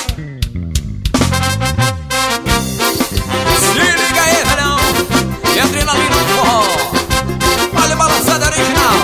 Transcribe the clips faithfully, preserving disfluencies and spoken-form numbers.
Se liga aí, verão, e adrenalina do forró. Olha a balançada original.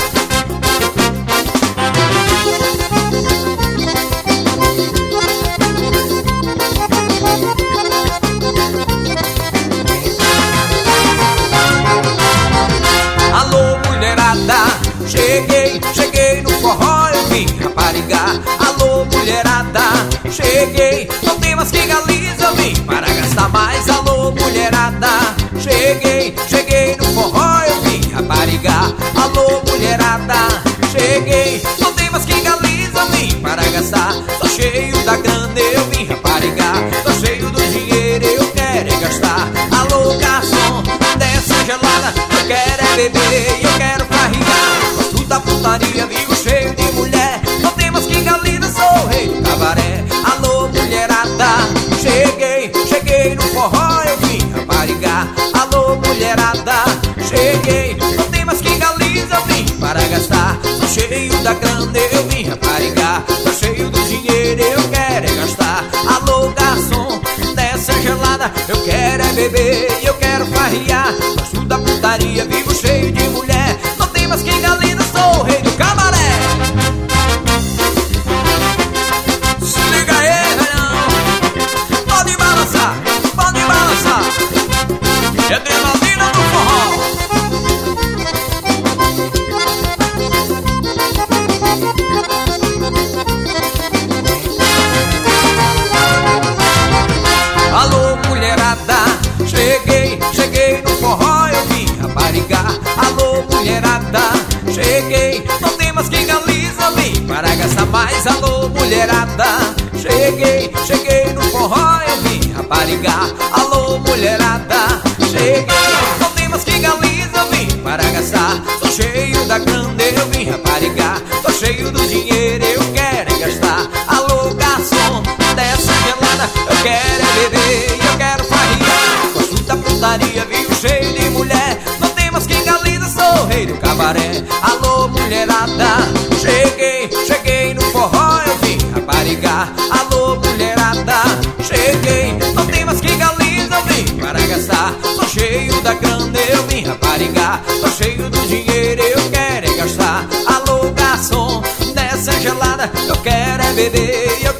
Alô, mulherada, cheguei, cheguei no forró, eu vim raparigar. Alô, mulherada, cheguei, não tem mais que galiza, eu vim para gastar mais. Alô, mulherada, cheguei, cheguei no forró, eu vim raparigar. Alô, mulherada, cheguei, não tem mais que galiza, eu vim para gastar. Tô cheio da grana, eu vim raparigar. Tô cheio do dinheiro, eu quero é gastar. Alô, garçom, dessa gelada, eu quero é beber, eu quero farriar. Gosto da putaria, vivo cheio de mulher. Não tem mais que galina, sou o rei do cabaré. Alô, mulherada, cheguei, cheguei no forró, eu vim raparigar. Alô, mulherada, cheguei, não tem mais que galiza, eu vim para gastar. Tô cheio da grana, eu vim raparigar. Tô cheio do dinheiro, eu quero é gastar. Alô, garçom, dessa gelada, eu quero é beber, eu quero farriar. Gosto da putaria, vivo cheio de mulher. Não tem mais que galina, sou o rei do cabaré. Se liga aí, verão, pode balançar, pode balançar. É adrenalina do forró. Alô, mulherada, cheguei, cheguei no forró, eu vim raparigar. Alô, mulherada, cheguei, não tem mais que galiza, vim para gastar mais. Alô, mulherada, cheguei, cheguei no forró, eu vim raparigar. Alô, mulherada, cheguei, não tem mais que galiza, vim para gastar. Tô cheio da grana, eu vim raparigar. Tô cheio do dinheiro, eu quero é gastar. Alô, garçom, dessa gelada, eu quero é beber, eu quero farriar. Gosto da putaria, vivo cheio de mulher. Não tem mais que galiza, sou o rei do cabaré. Alô, mulherada, cheguei, cheguei no forró, eu vim raparigar. Alô, mulherada, cheguei, não tem mais que galiza, eu vim para gastar. Tô cheio da grana, eu vim raparigar. Tô cheio do dinheiro, eu quero é gastar. Alô, garçom, dessa gelada, eu quero é beber, eu